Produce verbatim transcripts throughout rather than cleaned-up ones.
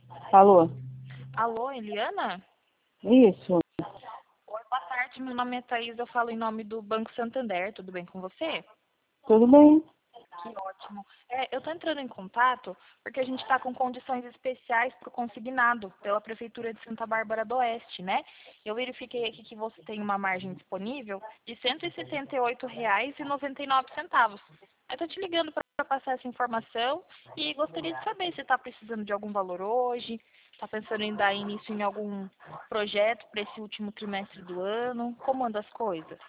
Alô? Alô, Eliana? Isso. Oi, boa tarde. Meu nome é Thaís, eu falo em nome do Banco Santander. Tudo bem com você? Tudo bem? Que ótimo. É, eu estou entrando em contato porque a gente está com condições especiais para o consignado pela Prefeitura de Santa Bárbara do Oeste, né? Eu verifiquei aqui que você tem uma margem disponível de cento e setenta e oito reais e noventa e nove centavos. Eu estou te ligando para passar essa informação e gostaria de saber se está precisando de algum valor hoje, está pensando em dar início em algum projeto para esse último trimestre do ano, como andam as coisas?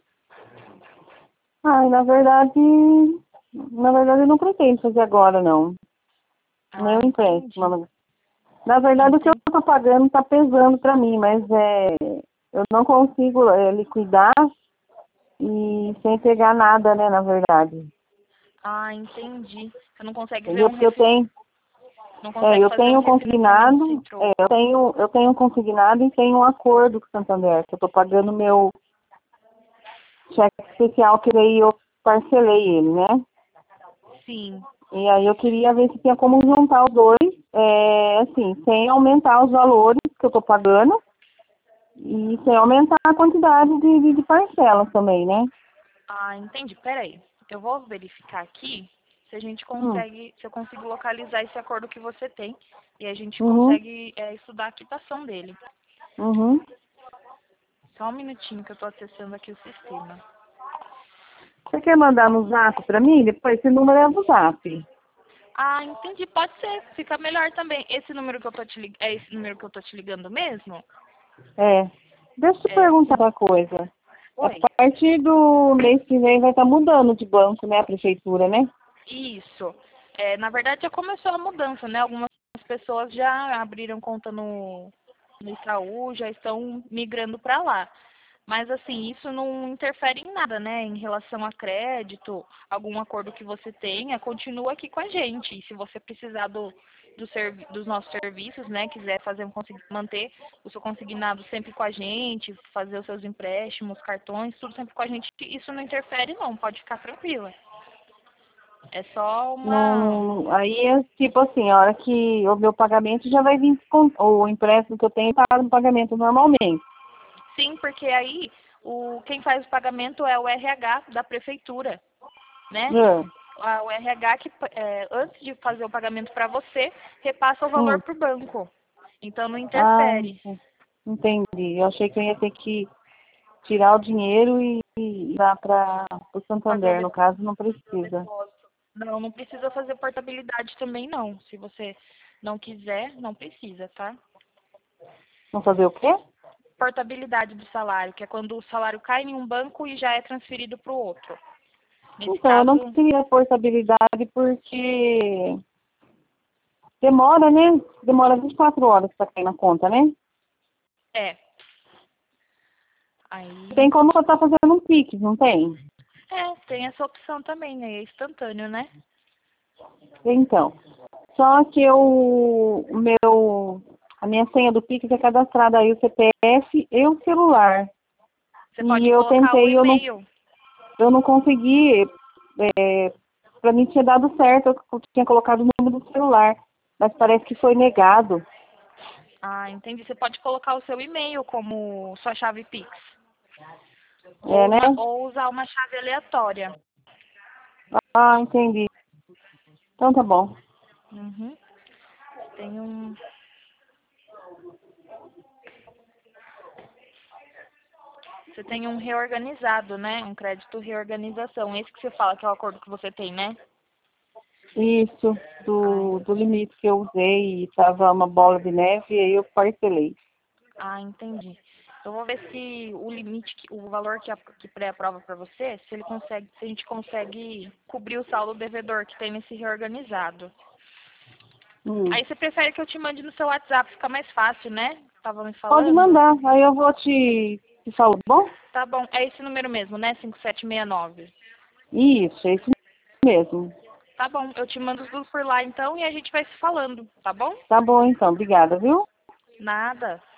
Ai, na verdade, na verdade eu não pretendo fazer agora, não. Nem Ah, o entendi. empréstimo. Na verdade, o que eu Entendi. estou pagando está pesando para mim, mas é, eu não consigo é, liquidar e sem pegar nada, né, na verdade. Ah, entendi. Você não consegue ver Entendeu? um Porque eu refi... tenho, não é, consegue eu fazer um tenho refinanciamento sem consignado, é, troco. eu tenho, eu tenho consignado e tenho um acordo com o Santander, que eu estou pagando meu cheque especial, que daí eu parcelei ele, né? Sim. E aí eu queria ver se tinha como juntar os dois, é, assim, sem aumentar os valores que eu estou pagando e sem aumentar a quantidade de, de, de parcelas também, né? Ah, entendi. Peraí. Eu vou verificar aqui se a gente Hum, consegue, se eu consigo localizar esse acordo que você tem e a gente uhum, consegue é, estudar a quitação dele. uhum. Só um minutinho que eu estou acessando aqui o sistema. Você quer mandar no zap para mim? Depois esse número é do zap. Ah, entendi. Pode ser. Fica melhor também. Esse número que eu tô te lig... É esse número que eu tô te ligando mesmo? É. Deixa eu te É, perguntar sim. uma coisa. A Oi. partir do mês que vem vai estar mudando de banco, né? A prefeitura, né? Isso. É, na verdade, já começou a mudança, né? Algumas pessoas já abriram conta no, no Itaú, já estão migrando para lá. Mas, assim, isso não interfere em nada, né? Em relação a crédito, algum acordo que você tenha, continua aqui com a gente. E se você precisar do, do servi dos nossos serviços, né? Quiser fazer um, consi- manter o seu consignado sempre com a gente, fazer os seus empréstimos, cartões, tudo sempre com a gente, isso não interfere, não. Pode ficar tranquila. É só Não, uma. não- aí é tipo assim, a hora que o meu pagamento já vai vir com o empréstimo que eu tenho tá no pagamento normalmente. Sim, porque aí o, quem faz o pagamento é o R H da prefeitura, né? É. A- O R H que, é, antes de fazer o pagamento para você, repassa o valor Hum. para o banco. Então não Ah, interfere. entendi. Eu achei que eu ia ter que tirar o dinheiro e, e dar para o Fazer o Santander. No de- caso, não precisa. depósito. Não, não precisa fazer portabilidade também não. Se você não quiser, não precisa, tá? Não fazer o quê? Portabilidade do salário, que é quando o salário cai em um banco e já é transferido para o outro. Nesse Então, eu não caso, queria portabilidade porque demora, né? Demora vinte e quatro horas para cair na conta, né? é. Aí Tem como eu estar fazendo um Pix, não tem? É, tem essa opção também, né? É instantâneo, né? Então, só que eu, o meu, a minha senha do Pix é cadastrada aí o C P F e o celular. Você E pode eu colocar o tentei, eu não, e-mail. eu não consegui, é, para mim tinha dado certo, eu tinha colocado o número do celular, mas parece que foi negado. Ah, entendi. Você pode colocar o seu e-mail como sua chave Pix. É, Ou, né? uma, ou usar uma chave aleatória. Ah, entendi. Então tá bom. Uhum. Tem um. Você tem um reorganizado, né? Um crédito reorganização. Esse que você fala que é o acordo que você tem, né? Isso, Ah, do, do limite que eu usei, estava uma bola de neve e aí eu parcelei. ah, entendi. Eu vou ver se o limite, que- o valor que, a- que pré-aprova para você, se ele consegue, se a gente consegue cobrir o saldo devedor que tem nesse reorganizado. Hum. Aí você prefere que eu te mande no seu WhatsApp, fica mais fácil, né? Tava me Pode falando. mandar, aí eu vou te, te falar, bom? Tá bom, é esse número mesmo, né? cinco sete seis nove. Isso, é isso mesmo. Tá bom, eu te mando tudo por lá então e a gente vai se falando, tá bom? Tá bom então, obrigada, viu? Nada.